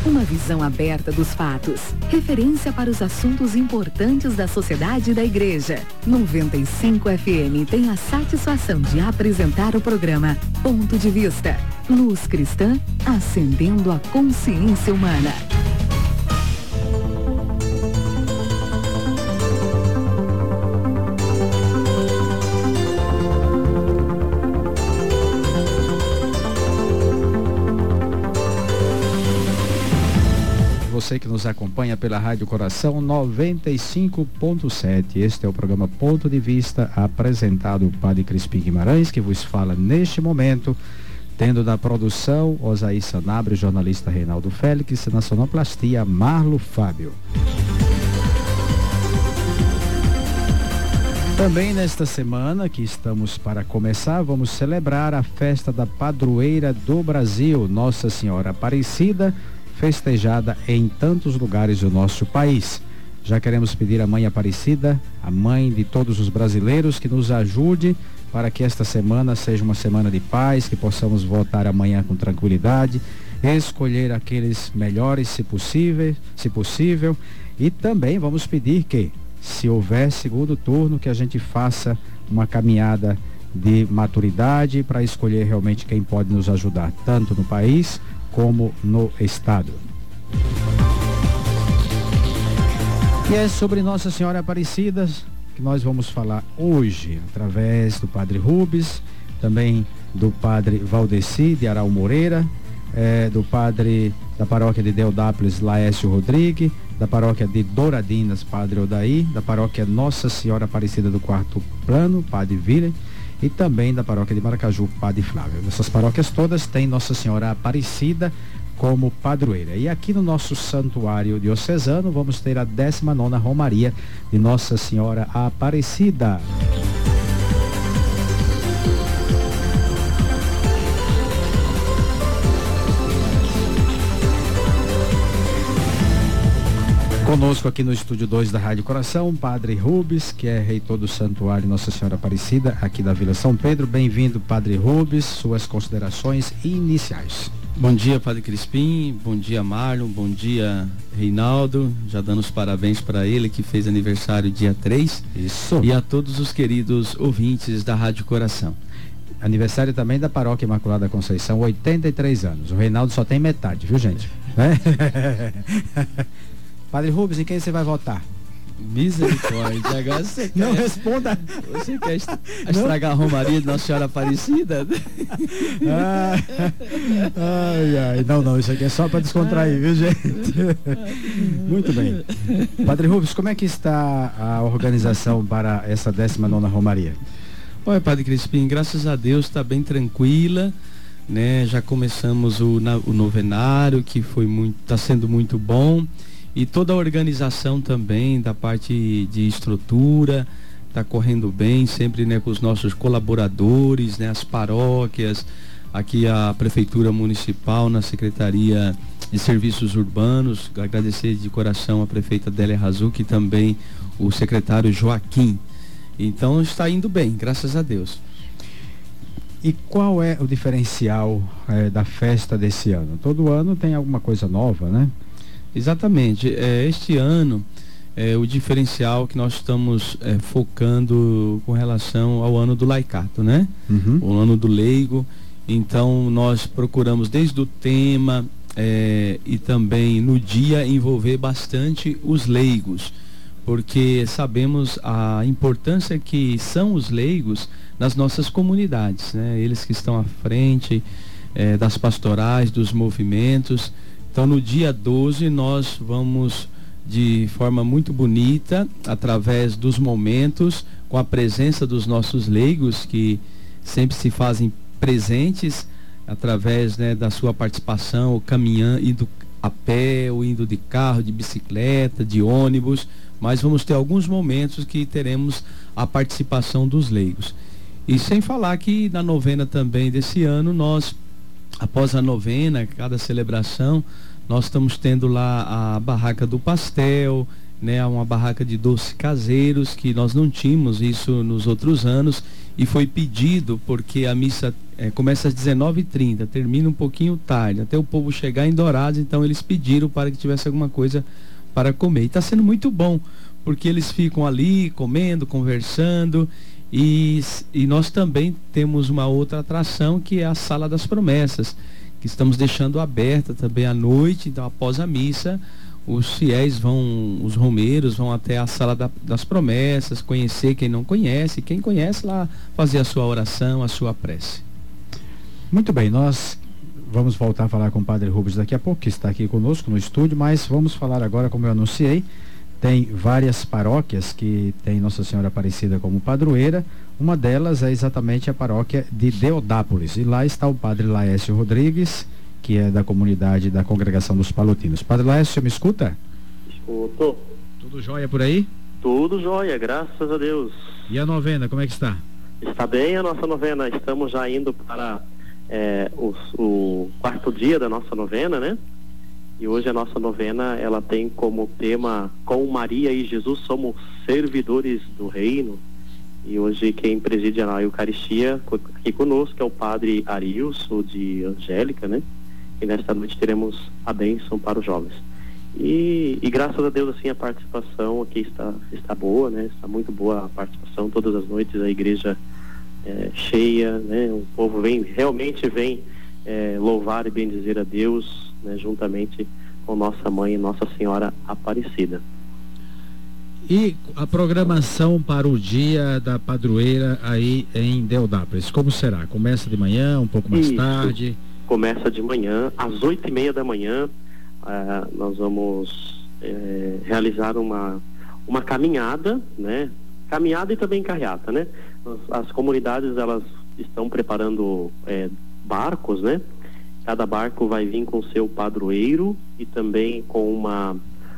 Uma visão aberta dos fatos. Referência para os assuntos importantes da sociedade e da igreja. 95 FM tem a satisfação de apresentar o programa Ponto de Vista. Luz cristã, acendendo a consciência humana. Você que nos acompanha pela Rádio Coração 95.7. Este é o programa Ponto de Vista, apresentado o Padre Crispim Guimarães, que vos fala neste momento, tendo na produção Osaí Sanabria, jornalista Reinaldo Félix, na sonoplastia Marlo Fábio. Também nesta semana que estamos para começar, vamos celebrar a festa da padroeira do Brasil, Nossa Senhora Aparecida, festejada em tantos lugares do nosso país. Já queremos pedir à Mãe Aparecida, a mãe de todos os brasileiros, que nos ajude para que esta semana seja uma semana de paz, que possamos votar amanhã com tranquilidade, escolher aqueles melhores se possível, e também vamos pedir que, se houver segundo turno, que a gente faça uma caminhada de maturidade para escolher realmente quem pode nos ajudar, tanto no país como no estado. E é sobre Nossa Senhora Aparecida que nós vamos falar hoje, através do Padre Rubens, também do Padre Valdeci de Aral Moreira, do Padre da Paróquia de Deodápolis, Laércio Rodrigues, da Paróquia de Douradinas, Padre Odaí, da Paróquia Nossa Senhora Aparecida do Quarto Plano, Padre Vila, e também da Paróquia de Maracaju, Padre Flávio. Essas paróquias todas têm Nossa Senhora Aparecida como padroeira. E aqui no nosso santuário diocesano vamos ter a 19ª Romaria de Nossa Senhora Aparecida. Conosco aqui no estúdio 2 da Rádio Coração, Padre Rubens, que é reitor do Santuário Nossa Senhora Aparecida, aqui da Vila São Pedro. Bem-vindo, Padre Rubens, suas considerações iniciais. Bom dia, Padre Crispim, bom dia, Marlon, bom dia, Reinaldo, já dando os parabéns para ele, que fez aniversário dia 3. Isso. E a todos os queridos ouvintes da Rádio Coração. Aniversário também da Paróquia Imaculada Conceição, 83 anos. O Reinaldo só tem metade, viu, gente? Padre Rubens, em quem você vai votar? Misericórdia, agora você não responda. Você quer estragar a Romaria de Nossa Senhora Aparecida? Não, isso aqui é só para descontrair, viu, gente? Muito bem. Padre Rubens, como é que está a organização para essa 19ª Romaria? Olha, Padre Crispim, graças a Deus está bem tranquila, né? Já começamos o novenário, que está sendo muito bom. E toda a organização também, da parte de estrutura, está correndo bem, sempre, né, com os nossos colaboradores, né, as paróquias, aqui a Prefeitura Municipal, na Secretaria de Serviços Urbanos. Agradecer de coração a prefeita Délia Razuc e também o secretário Joaquim. Então está indo bem, graças a Deus. E qual é o diferencial da festa desse ano? Todo ano tem alguma coisa nova, né? Exatamente. Este ano, o diferencial que nós estamos focando com relação ao ano do laicato, né? Uhum. O ano do leigo. Então, nós procuramos desde o tema e também no dia envolver bastante os leigos, porque sabemos a importância que são os leigos nas nossas comunidades, né? Eles que estão à frente das pastorais, dos movimentos. Então, no dia 12, nós vamos, de forma muito bonita, através dos momentos, com a presença dos nossos leigos, que sempre se fazem presentes, através, né, da sua participação, caminhando, indo a pé, ou indo de carro, de bicicleta, de ônibus, mas vamos ter alguns momentos que teremos a participação dos leigos. E sem falar que na novena também desse ano, nós, após a novena, cada celebração, nós estamos tendo lá a barraca do pastel, né, uma barraca de doces caseiros, que nós não tínhamos isso nos outros anos, e foi pedido porque a missa começa às 19h30, termina um pouquinho tarde, até o povo chegar em Dourados. Então eles pediram para que tivesse alguma coisa para comer. E está sendo muito bom, porque eles ficam ali comendo, conversando. E nós também temos uma outra atração, que é a Sala das Promessas, que estamos deixando aberta também à noite. Então, após a missa, os fiéis os romeiros vão até a Sala das Promessas, conhecer quem não conhece, quem conhece lá, fazer a sua oração, a sua prece. Muito bem, nós vamos voltar a falar com o Padre Rubens daqui a pouco, que está aqui conosco no estúdio, mas vamos falar agora, como eu anunciei, tem várias paróquias que tem Nossa Senhora Aparecida como padroeira. Uma delas é exatamente a paróquia de Deodápolis, e lá está o Padre Laércio Rodrigues, que é da comunidade da Congregação dos Palotinos. Padre Laércio, me escuta? Escuto. Tudo jóia por aí? Tudo jóia, graças a Deus. E a novena, como é que está? Está bem a nossa novena, estamos já indo para o quarto dia da nossa novena, né? E hoje a nossa novena, ela tem como tema: com Maria e Jesus somos servidores do reino. E hoje quem preside a Eucaristia aqui conosco é o Padre Arilson de Angélica, né? E nesta noite teremos a bênção para os jovens. E graças a Deus, assim, a participação aqui está boa, né? Está muito boa a participação, todas as noites a igreja cheia, né? O povo realmente vem louvar e bendizer a Deus, né? Juntamente com nossa mãe, Nossa Senhora Aparecida. E a programação para o dia da padroeira aí em Deodápolis, como será? Começa de manhã, um pouco mais tarde? Começa de manhã, às 8h30 da manhã. Nós vamos realizar uma caminhada, né? Caminhada e também carreata, né? As comunidades, elas estão preparando barcos, né? Cada barco vai vir com seu padroeiro e também com uma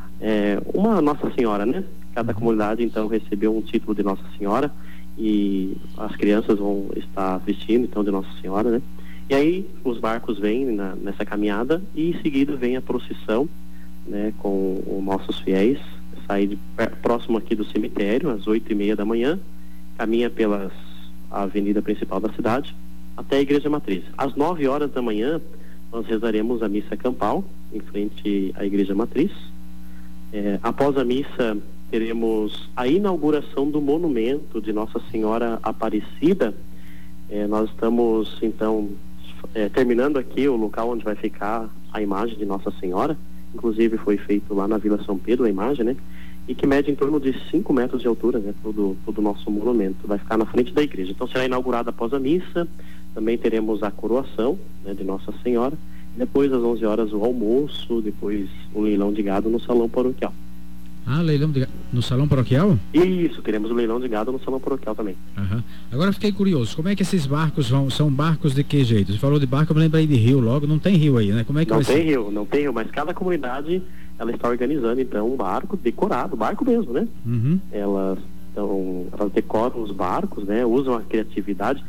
Nossa Senhora, né? Cada comunidade, então, recebeu um título de Nossa Senhora, e as crianças vão estar vestindo, então, de Nossa Senhora, né? E aí os barcos vêm nessa caminhada, e em seguida vem a procissão, né? Com os nossos fiéis, sai próximo aqui do cemitério, às 8h30 da manhã, caminha pela avenida principal da cidade, até a Igreja Matriz. Às 9h da manhã, nós rezaremos a missa campal, em frente à Igreja Matriz. Após a missa, teremos a inauguração do monumento de Nossa Senhora Aparecida. Nós estamos, então, terminando aqui o local onde vai ficar a imagem de Nossa Senhora. Inclusive foi feito lá na Vila São Pedro a imagem, né? E que mede em torno de 5 metros de altura, né? Todo o nosso monumento vai ficar na frente da igreja. Então será inaugurado após a missa. Também teremos a coroação, né, de Nossa Senhora. Depois, às 11h, o almoço. Depois, o leilão de gado no salão paroquial. Leilão de gado no salão paroquial? Isso, teremos o leilão de gado no salão paroquial também. Agora fiquei curioso, como é que esses barcos são barcos de que jeito? Você falou de barco, eu me lembrei de rio logo, não tem rio aí, né? Como é que não tem rio, mas cada comunidade, ela está organizando, então, um barco decorado, barco mesmo, né? Elas decoram os barcos, né? Usam a criatividade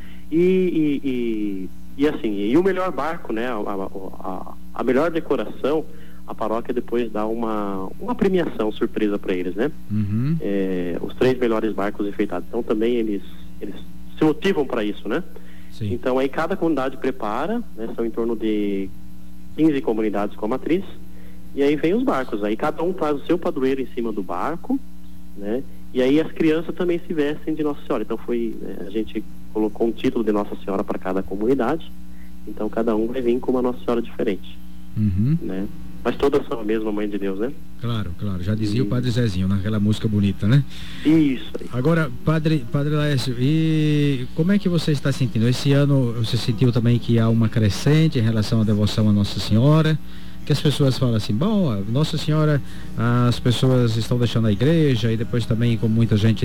e assim, o melhor barco, né? A melhor decoração, a paróquia depois dá uma premiação surpresa para eles, né? Os 3 melhores barcos enfeitados. Então também eles se motivam para isso, né? Sim. Então aí cada comunidade prepara, né? São em torno de 15 comunidades com a matriz, e aí vem os barcos. Aí cada um traz o seu padroeiro em cima do barco, né? E aí as crianças também se vestem de Nossa Senhora. Então a gente colocou um título de Nossa Senhora para cada comunidade. Então cada um vai vir com uma Nossa Senhora diferente, né? Mas todas são a mesma Mãe de Deus, né? Claro, já dizia o Padre Zezinho naquela música bonita, né? Isso aí. Agora, Padre Laércio, e como é que você está sentindo? Esse ano você sentiu também que há uma crescente em relação à devoção a Nossa Senhora? Que as pessoas falam assim, bom, Nossa Senhora, as pessoas estão deixando a igreja, e depois também, como muita gente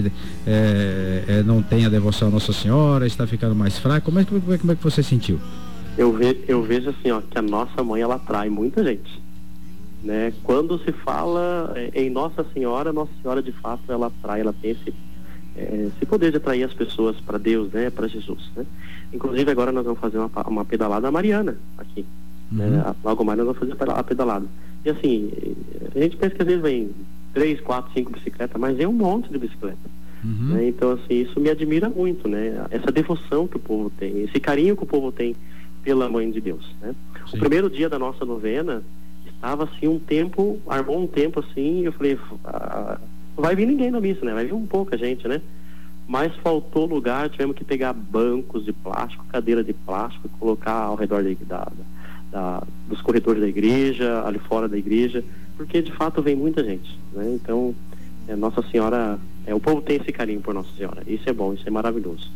não tem a devoção a Nossa Senhora, está ficando mais fraco. Como é que você sentiu? Eu vejo assim, que a nossa mãe, ela atrai muita gente, né? Quando se fala em Nossa Senhora de fato ela atrai, ela tem esse poder de atrair as pessoas para Deus, né? Para Jesus, né? Inclusive agora nós vamos fazer uma pedalada mariana aqui, né? Logo mais nós vamos fazer a pedalada. E assim, a gente pensa que às vezes vem 3, 4, 5 bicicletas, mas vem um monte de bicicleta. né? Então, assim, isso me admira muito, né? Essa devoção que o povo tem, esse carinho que o povo tem pela Mãe de Deus, né? O primeiro dia da nossa novena estava assim armou um tempo assim, e eu falei, não vai vir ninguém na missa, né? Vai vir pouca gente, né? Mas faltou lugar, tivemos que pegar bancos de plástico, cadeira de plástico, colocar ao redor dos corredores da igreja, ali fora da igreja, porque de fato vem muita gente, né? Então, Nossa Senhora, o povo tem esse carinho por Nossa Senhora, isso é bom, isso é maravilhoso.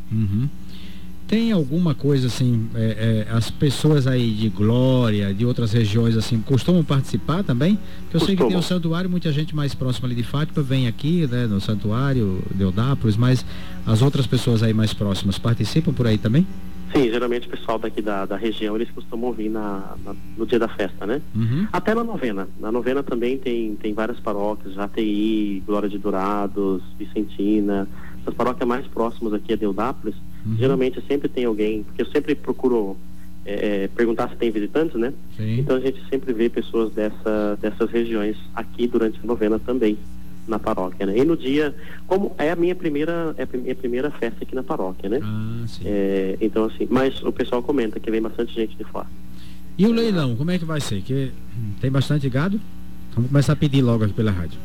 Tem alguma coisa assim, as pessoas aí de Glória, de outras regiões assim, costumam participar também? Porque eu sei que tem o santuário, muita gente mais próxima ali de Fátima vem aqui, né, no santuário de Eudápolis, mas as outras pessoas aí mais próximas participam por aí também? Sim, geralmente o pessoal daqui da região, eles costumam vir no dia da festa, né? Até na novena. Na novena também tem várias paróquias, ATI, Glória de Dourados, Vicentina, essas paróquias mais próximas aqui de Eudápolis. Geralmente sempre tem alguém, porque eu sempre procuro perguntar se tem visitantes, né? Sim. Então a gente sempre vê pessoas dessas regiões aqui durante a novena também, na paróquia, né? E no dia, como é a minha primeira festa aqui na paróquia, né? Sim. Então assim, mas o pessoal comenta que vem bastante gente de fora. E o leilão, como é que vai ser? Que tem bastante gado? Vamos começar a pedir logo aqui pela rádio.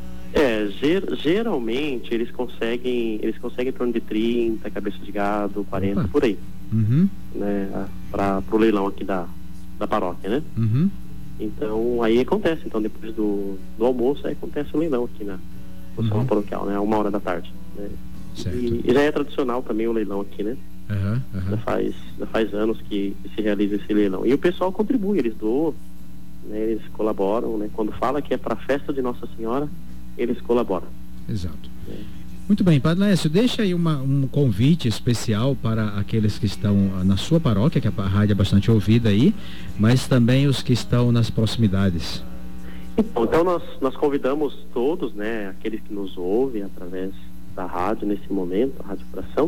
Geralmente eles conseguem em torno de 30 cabeças de gado, 40, por aí, né, para o leilão aqui da paróquia, né? Então aí acontece, então depois do almoço aí acontece o leilão aqui no salão paroquial, né, 1h da tarde, né? E já é tradicional também o leilão aqui, né? Já faz anos que se realiza esse leilão, e o pessoal contribui, eles doam, né, eles colaboram, né? Quando fala que é para a festa de Nossa Senhora, eles colaboram. Exato. Muito bem, Padre Laércio, deixa aí um convite especial para aqueles que estão na sua paróquia, que a rádio é bastante ouvida aí, mas também os que estão nas proximidades. Então nós convidamos todos, né, aqueles que nos ouvem através da rádio nesse momento, a Rádio Coração,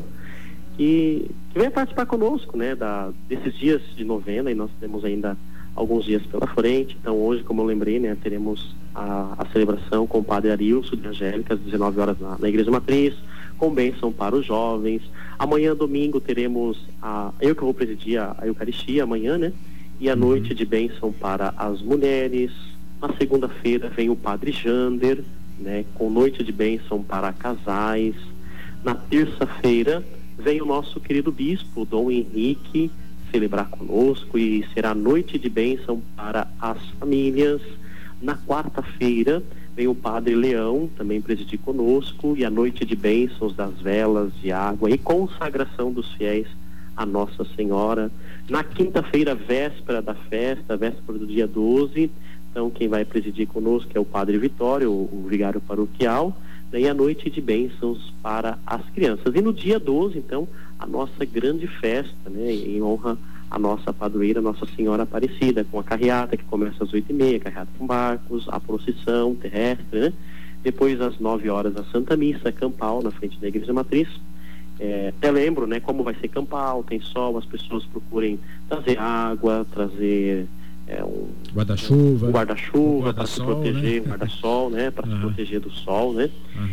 que venha participar conosco, né, desses dias de novena, e nós temos ainda alguns dias pela frente. Então hoje, como eu lembrei, né, teremos a celebração com o Padre Arilson de Angélica às 19 horas na Igreja Matriz, com bênção para os jovens. Amanhã, domingo, teremos eu que vou presidir a Eucaristia amanhã, né, e a noite de bênção para as mulheres. Na segunda-feira vem o Padre Jander, né, com noite de bênção para casais. Na terça-feira vem o nosso querido bispo, Dom Henrique, celebrar conosco, e será noite de bênção para as famílias. Na quarta-feira vem o Padre Leão também presidir conosco, e a noite de bênçãos das velas de água e consagração dos fiéis a Nossa Senhora. Na quinta-feira, véspera da festa, véspera do dia 12, então quem vai presidir conosco é o Padre Vitório, o vigário paroquial, e a noite de bênçãos para as crianças. E no dia 12, então, a nossa grande festa, né, em honra à nossa padroeira, Nossa Senhora Aparecida, com a carreata que começa às 8h30, carreata com barcos, a procissão terrestre, né? Depois às 9 horas a Santa Missa campal na frente da Igreja Matriz. Até lembro, né, como vai ser campal, tem sol, as pessoas procurem trazer água, trazer um guarda-chuva para se proteger, né? Um guarda-sol, né, para se proteger do sol, né?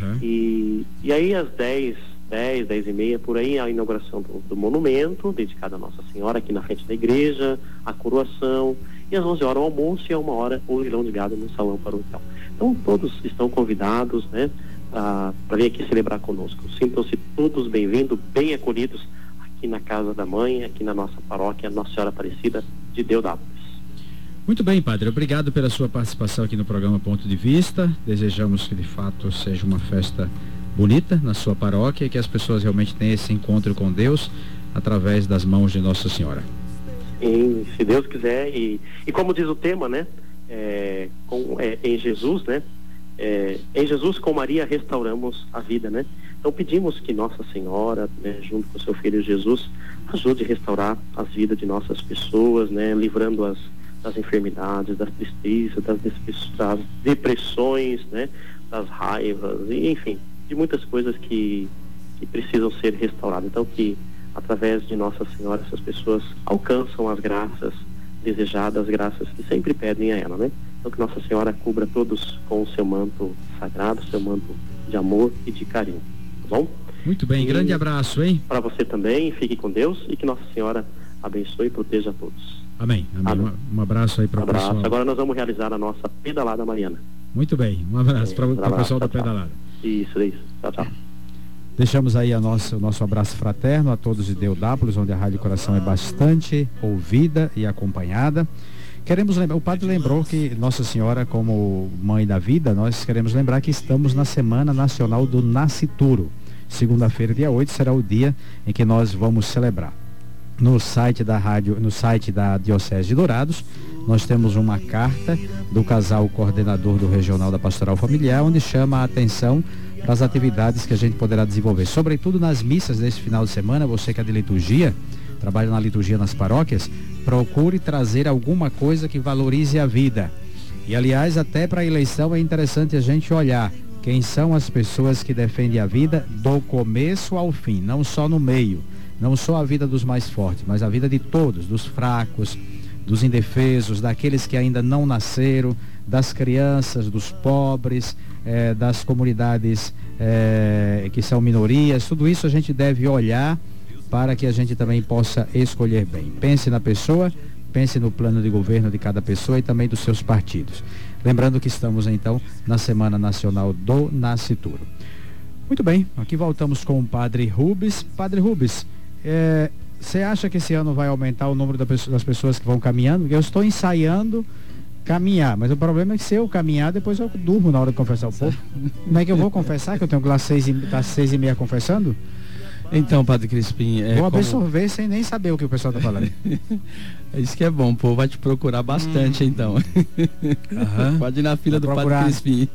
E aí às 10h30, por aí, a inauguração do monumento dedicado a Nossa Senhora aqui na frente da igreja, a coroação, e às 11 horas o almoço, e a 1 hora o leilão de gado no salão paroquial. Então todos estão convidados, né, para vir aqui celebrar conosco. Sintam-se todos bem-vindos, bem acolhidos aqui na Casa da Mãe, aqui na nossa paróquia Nossa Senhora Aparecida de Eudápolis. Muito bem, Padre, obrigado pela sua participação aqui no programa Ponto de Vista. Desejamos que de fato seja uma festa bonita na sua paróquia e que as pessoas realmente tenham esse encontro com Deus através das mãos de Nossa Senhora. Sim, se Deus quiser, e como diz o tema, né, em Jesus, né, em Jesus com Maria restauramos a vida, né? Então pedimos que Nossa Senhora, né, junto com seu filho Jesus, ajude a restaurar as vidas de nossas pessoas, né, livrando-as das enfermidades, das tristezas, das depressões, né, das raivas, e, enfim, de muitas coisas que precisam ser restauradas. Então que através de Nossa Senhora essas pessoas alcançam as graças desejadas, as graças que sempre pedem a ela, né? Então que Nossa Senhora cubra todos com o seu manto sagrado, seu manto de amor e de carinho, tá bom? Muito bem, grande abraço, hein? Para você também, fique com Deus e que Nossa Senhora abençoe e proteja a todos. Amém. Amém. Um abraço aí para o pessoal. Agora nós vamos realizar a nossa pedalada mariana. Muito bem, um abraço para o pessoal da pedalada. Isso. Tchau, tchau. Deixamos aí o nosso abraço fraterno a todos de Deodápolis, onde a Rádio Coração é bastante ouvida e acompanhada. Queremos lembrar, o padre lembrou que Nossa Senhora, como mãe da vida, nós queremos lembrar que estamos na Semana Nacional do Nascituro. Segunda-feira, dia 8, será o dia em que nós vamos celebrar. No site da Diocese de Dourados, nós temos uma carta do casal coordenador do Regional da Pastoral Familiar, onde chama a atenção para as atividades que a gente poderá desenvolver, sobretudo nas missas desse final de semana. Você que é de liturgia, trabalha na liturgia nas paróquias, procure trazer alguma coisa que valorize a vida. E aliás, até para a eleição é interessante a gente olhar quem são as pessoas que defendem a vida do começo ao fim, não só no meio, não só a vida dos mais fortes, mas a vida de todos, dos fracos, dos indefesos, daqueles que ainda não nasceram, das crianças, dos pobres, das comunidades que são minorias. Tudo isso a gente deve olhar para que a gente também possa escolher bem. Pense na pessoa, pense no plano de governo de cada pessoa e também dos seus partidos. Lembrando que estamos então na Semana Nacional do Nascituro. Muito bem, aqui voltamos com o Padre Rubens. Padre Rubens, você acha que esse ano vai aumentar o número das pessoas que vão caminhando? Porque eu estou ensaiando caminhar, mas o problema é que se eu caminhar, depois eu durmo na hora de confessar o povo. Como é que eu vou confessar, que eu tenho que ir lá às 6h30 confessando? Então, Padre Crispim... vou absorver sem nem saber o que o pessoal está falando. É isso que é bom, o povo vai te procurar bastante, então. Pode ir na fila do Padre Crispim.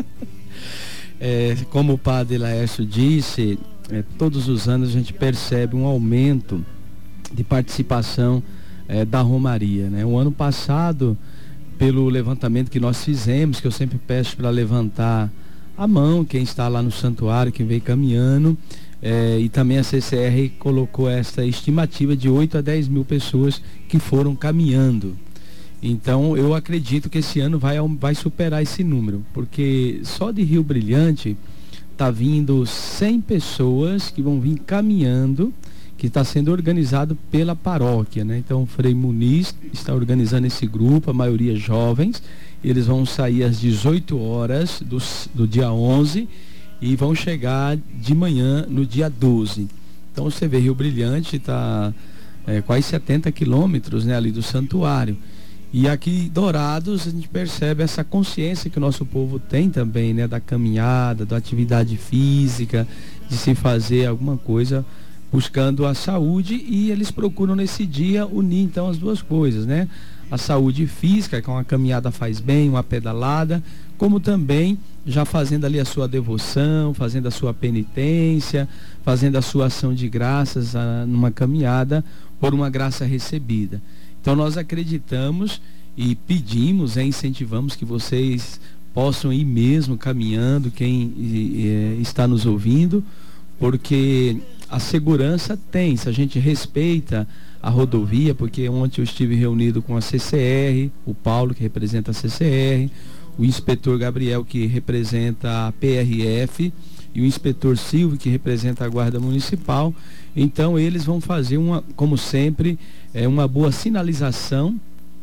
Como o Padre Laércio disse, todos os anos a gente percebe um aumento de participação da Romaria, né? O ano passado, pelo levantamento que nós fizemos, que eu sempre peço para levantar a mão, quem está lá no santuário, quem veio caminhando, e também a CCR colocou essa estimativa de 8 a 10 mil pessoas que foram caminhando. Então eu acredito que esse ano vai superar esse número, porque só de Rio Brilhante está vindo 100 pessoas que vão vir caminhando, que está sendo organizado pela paróquia, né? Então o Frei Muniz está organizando esse grupo, a maioria jovens. Eles vão sair às 18 horas do dia 11 e vão chegar de manhã no dia 12. Então você vê, Rio Brilhante está quase 70 quilômetros, né, ali do santuário. E aqui Dourados a gente percebe essa consciência que o nosso povo tem também, né, da caminhada, da atividade física, de se fazer alguma coisa buscando a saúde, e eles procuram nesse dia unir então as duas coisas, né? A saúde física, que uma caminhada faz bem, uma pedalada, como também já fazendo ali a sua devoção, fazendo a sua penitência, fazendo a sua ação de graças numa caminhada por uma graça recebida. Então nós acreditamos e pedimos, incentivamos que vocês possam ir mesmo caminhando, quem está nos ouvindo, porque a segurança tem, se a gente respeita a rodovia, porque ontem eu estive reunido com a CCR, o Paulo, que representa a CCR, o inspetor Gabriel, que representa a PRF, e o inspetor Silvio, que representa a Guarda Municipal. Então eles vão fazer como sempre, uma boa sinalização.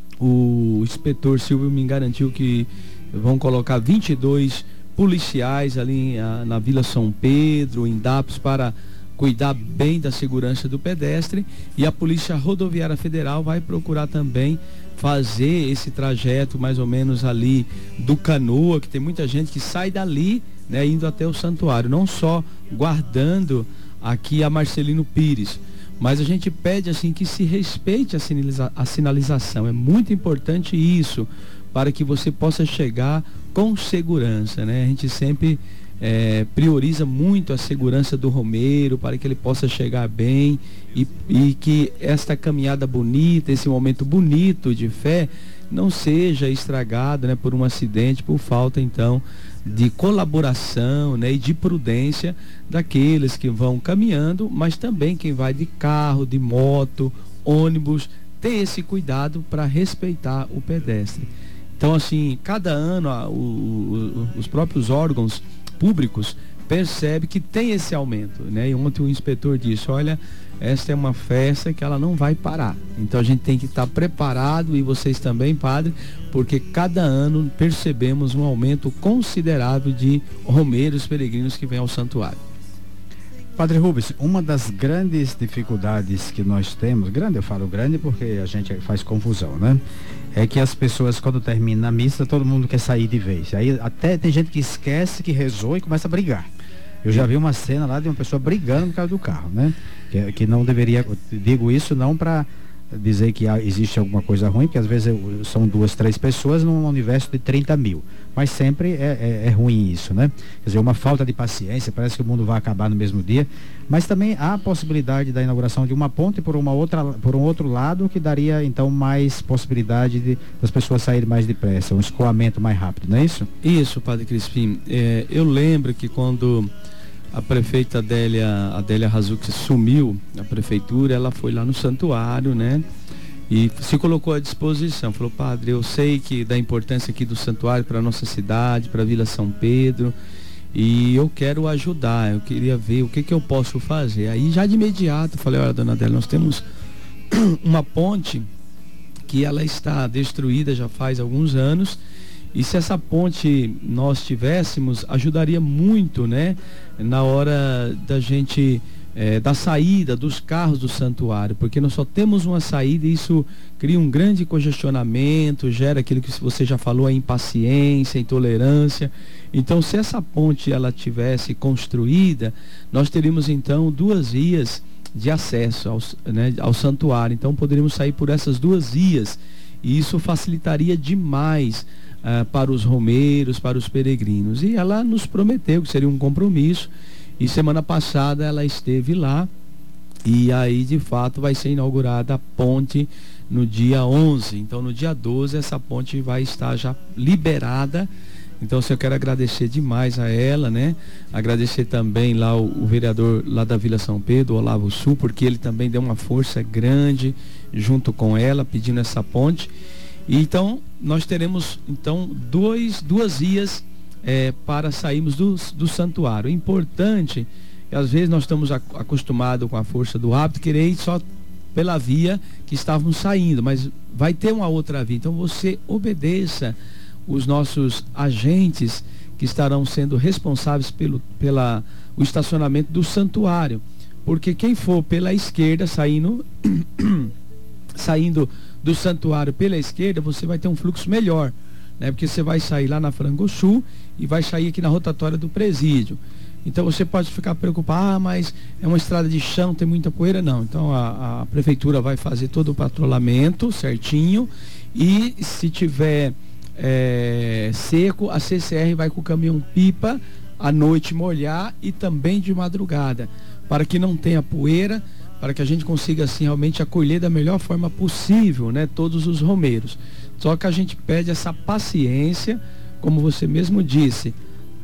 O inspetor Silvio me garantiu que vão colocar 22 policiais ali na Vila São Pedro, em Dapos, para cuidar bem da segurança do pedestre, e a Polícia Rodoviária Federal vai procurar também fazer esse trajeto mais ou menos ali do Canoa, que tem muita gente que sai dali, né, indo até o santuário, não só guardando aqui a Marcelino Pires, mas a gente pede assim que se respeite a sinalização. É muito importante isso, para que você possa chegar com segurança, né? A gente sempre prioriza muito a segurança do romeiro, para que ele possa chegar bem e que esta caminhada bonita, esse momento bonito de fé, não seja estragado, né, por um acidente, por falta então de colaboração, né, e de prudência daqueles que vão caminhando, mas também quem vai de carro, de moto, ônibus, ter esse cuidado para respeitar o pedestre. Então assim, cada ano os próprios órgãos públicos percebe que tem esse aumento, né? E ontem o inspetor disse, olha, esta é uma festa que ela não vai parar. Então a gente tem que estar preparado, e vocês também, padre, porque cada ano percebemos um aumento considerável de romeiros peregrinos que vêm ao santuário. Padre Rubens, uma das grandes dificuldades que nós temos, grande, eu falo grande porque a gente faz confusão, né? É que as pessoas, quando termina a missa, todo mundo quer sair de vez. Aí até tem gente que esquece que rezou e começa a brigar. Eu já vi uma cena lá de uma pessoa brigando por causa do carro, né? Que não deveria, digo isso não para dizer que existe alguma coisa ruim, porque às vezes são 2, 3 pessoas num universo de 30 mil. Mas sempre é ruim isso, né? Quer dizer, uma falta de paciência, parece que o mundo vai acabar no mesmo dia. Mas também há a possibilidade da inauguração de uma ponte por um outro lado, que daria então mais possibilidade das pessoas saírem mais depressa, um escoamento mais rápido, não é isso? Isso, Padre Crispim. Eu lembro que quando a prefeita Adélia Razuk sumiu da prefeitura, ela foi lá no santuário, né? E se colocou à disposição, falou, padre, eu sei que da importância aqui do santuário para a nossa cidade, para a Vila São Pedro, e eu quero ajudar, eu queria ver o que eu posso fazer. Aí já de imediato falei, olha, dona Adélia, nós temos uma ponte que ela está destruída já faz alguns anos, e se essa ponte nós tivéssemos, ajudaria muito, né? Na hora da gente, da saída dos carros do santuário, porque nós só temos uma saída e isso cria um grande congestionamento, gera aquilo que você já falou, a impaciência, a intolerância. Então, se essa ponte ela tivesse construída, nós teríamos então 2 vias de acesso ao santuário. Então, poderíamos sair por essas 2 vias e isso facilitaria demais para os romeiros, para os peregrinos. E ela nos prometeu que seria um compromisso, e semana passada ela esteve lá, e aí de fato vai ser inaugurada a ponte no dia 11. Então no dia 12 essa ponte vai estar já liberada. Então eu quero agradecer demais a ela, né? Agradecer também lá o vereador lá da Vila São Pedro, Olavo Sul, porque ele também deu uma força grande junto com ela, pedindo essa ponte. E então nós teremos então 2 vias para sairmos do santuário. O importante, às vezes nós estamos acostumados com a força do hábito, querer ir só pela via que estávamos saindo, mas vai ter uma outra via. Então você obedeça os nossos agentes que estarão sendo responsáveis pelo estacionamento do santuário, porque quem for pela esquerda saindo do santuário pela esquerda, você vai ter um fluxo melhor, né? Porque você vai sair lá na Frangosul e vai sair aqui na rotatória do presídio. Então você pode ficar preocupado, mas é uma estrada de chão, tem muita poeira. Não, então a prefeitura vai fazer todo o patrulhamento certinho, e se tiver seco, a CCR vai com o caminhão pipa à noite molhar e também de madrugada, para que não tenha poeira, para que a gente consiga assim realmente acolher da melhor forma possível, né, todos os romeiros. Só que a gente pede essa paciência, como você mesmo disse.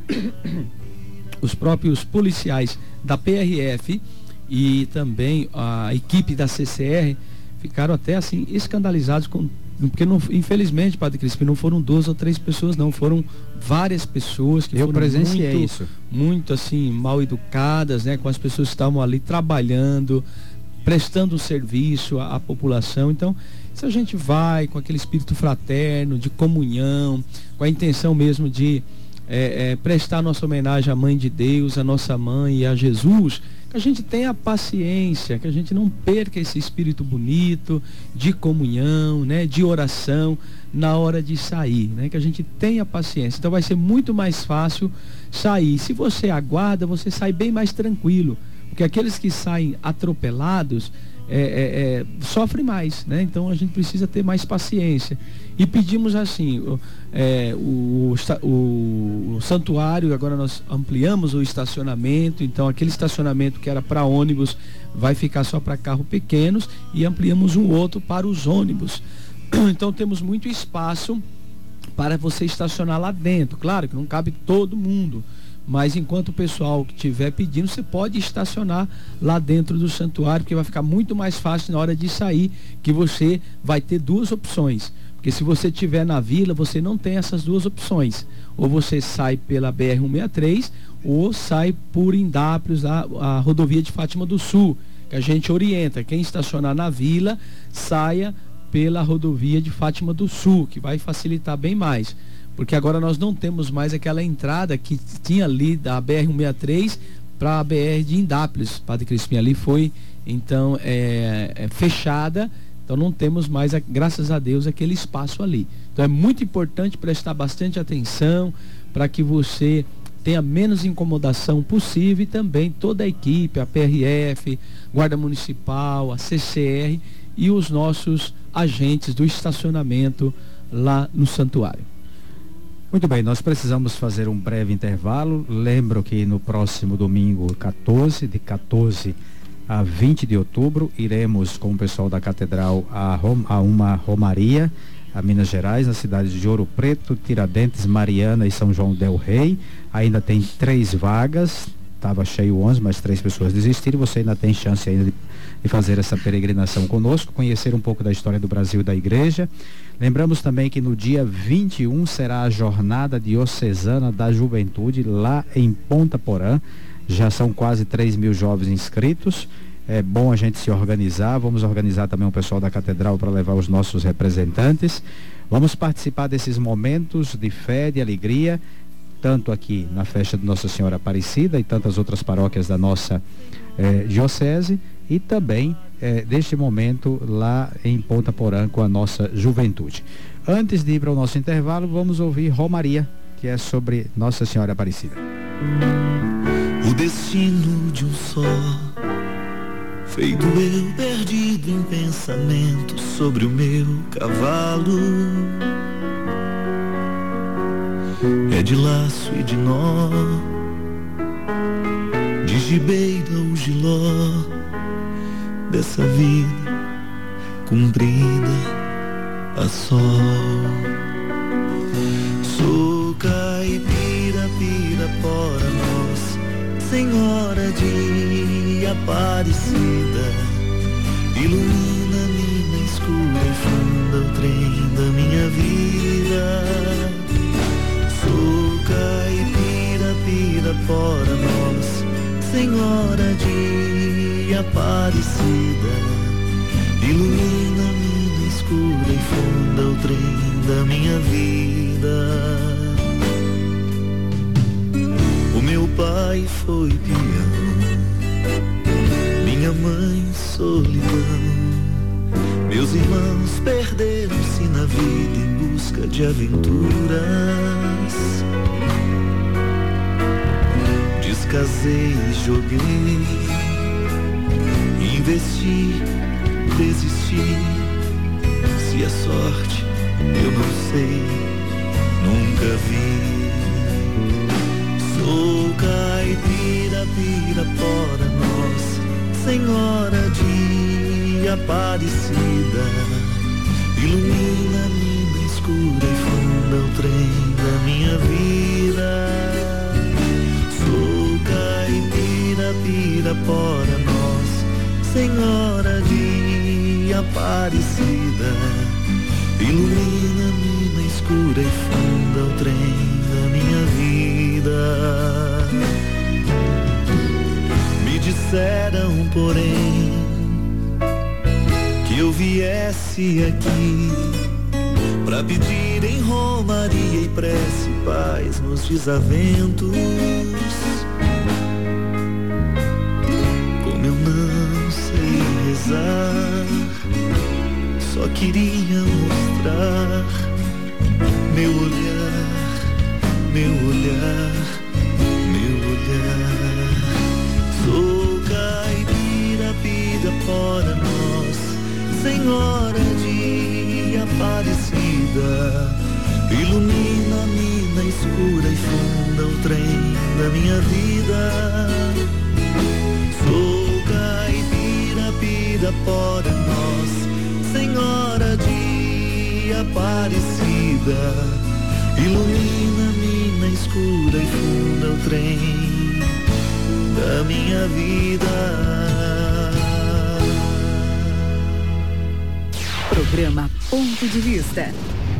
Os próprios policiais da PRF e também a equipe da CCR ficaram até assim escandalizados porque não, infelizmente, Padre Crispim, não foram 2 ou 3 pessoas, não, foram várias pessoas que eu presenciei isso, muito assim mal educadas, né, com as pessoas que estavam ali trabalhando, prestando serviço à população. Então, se a gente vai com aquele espírito fraterno, de comunhão, com a intenção mesmo de prestar nossa homenagem à Mãe de Deus, à nossa mãe e a Jesus, que a gente tenha paciência, que a gente não perca esse espírito bonito de comunhão, né, de oração na hora de sair, né, que a gente tenha paciência. Então vai ser muito mais fácil sair. Se você aguarda, você sai bem mais tranquilo, porque aqueles que saem atropelados sofrem mais, né? Então a gente precisa ter mais paciência. E pedimos assim, o santuário, agora nós ampliamos o estacionamento, então aquele estacionamento que era para ônibus vai ficar só para carros pequenos, e ampliamos um outro para os ônibus. Então temos muito espaço para você estacionar lá dentro. Claro que não cabe todo mundo, mas enquanto o pessoal que estiver pedindo, você pode estacionar lá dentro do santuário, porque vai ficar muito mais fácil na hora de sair, que você vai ter 2 opções. Porque se você estiver na vila, você não tem essas duas opções. Ou você sai pela BR-163, ou sai por Indápolis, a rodovia de Fátima do Sul, que a gente orienta. Quem estacionar na vila, saia pela rodovia de Fátima do Sul, que vai facilitar bem mais. Porque agora nós não temos mais aquela entrada que tinha ali da BR-163 para a BR de Indápolis. Padre Crispim, ali foi, então, fechada. Então não temos mais, graças a Deus, aquele espaço ali. Então é muito importante prestar bastante atenção para que você tenha menos incomodação possível, e também toda a equipe, a PRF, Guarda Municipal, a CCR e os nossos agentes do estacionamento lá no santuário. Muito bem, nós precisamos fazer um breve intervalo. Lembro que no próximo domingo 14, de 14 a 20 de outubro, iremos com o pessoal da Catedral a uma romaria a Minas Gerais, nas cidades de Ouro Preto, Tiradentes, Mariana e São João del Rei. Ainda tem 3 vagas, estava cheio 11, mas 3 pessoas desistiram. Você ainda tem chance ainda de fazer essa peregrinação conosco, conhecer um pouco da história do Brasil e da Igreja. Lembramos também que no dia 21 será a Jornada Diocesana da Juventude lá em Ponta Porã. Já são quase 3.000 jovens inscritos. É bom a gente se organizar. Vamos organizar também o pessoal da Catedral para levar os nossos representantes. Vamos participar desses momentos de fé, de alegria, tanto aqui na festa de Nossa Senhora Aparecida e tantas outras paróquias da nossa diocese, e também deste momento lá em Ponta Porã com a nossa juventude. Antes de ir para o nosso intervalo, vamos ouvir Romaria, que é sobre Nossa Senhora Aparecida. O destino de um só, feito eu perdido em pensamento sobre o meu cavalo, é de laço e de nó, de gibeira ou giló, dessa vida cumprida a sol. Sou caipira, pirapora, nós, Senhora de Aparecida, ilumina-me na escura e funda o trem da minha vida. Sou caipira, pirapora, nós, Senhora de Aparecida, ilumina-me na escura e funda o trem da minha vida. O meu pai foi peão, minha mãe solidão, meus irmãos perderam-se na vida em busca de aventuras. Descasei e joguei, investi, desisti. Se é sorte, eu não sei, nunca vi. Sou caipira, pirapora, nós, Senhora de Aparecida, ilumina-me na escura e funda o trem da minha vida. Sou caipira, pirapora, nós, Senhora de Aparecida, ilumina-me na escura e funda o trem da minha vida. Me disseram, porém, que eu viesse aqui pra pedir em romaria e prece paz nos desaventos. Como eu não sei rezar, só queria mostrar meu olhar, meu olhar, meu olhar. Sou caipira, pirapora, nós, Senhora de Aparecida, ilumina-me na escura e funda o trem da minha vida. Sou caipira, pirapora, nós, Senhora de Aparecida, ilumina-me na escura e funda o trem da minha vida. Programa Ponto de Vista.